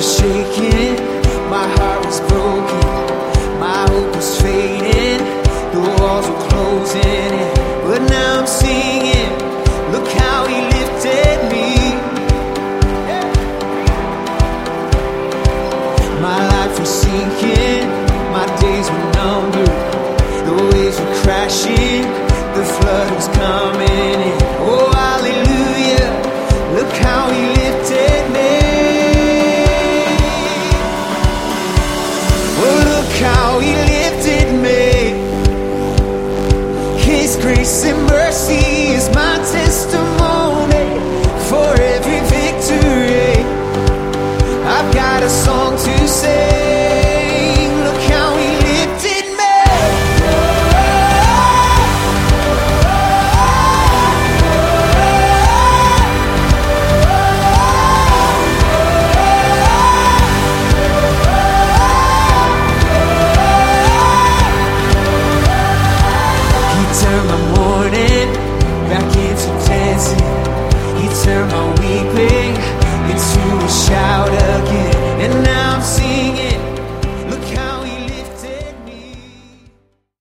was shaking, my heart was broken, my hope was fading, the walls were closing in. But now I'm singing, look how he lifted me. My life was sinking, my days were numbered, the waves were crashing, the flood was coming.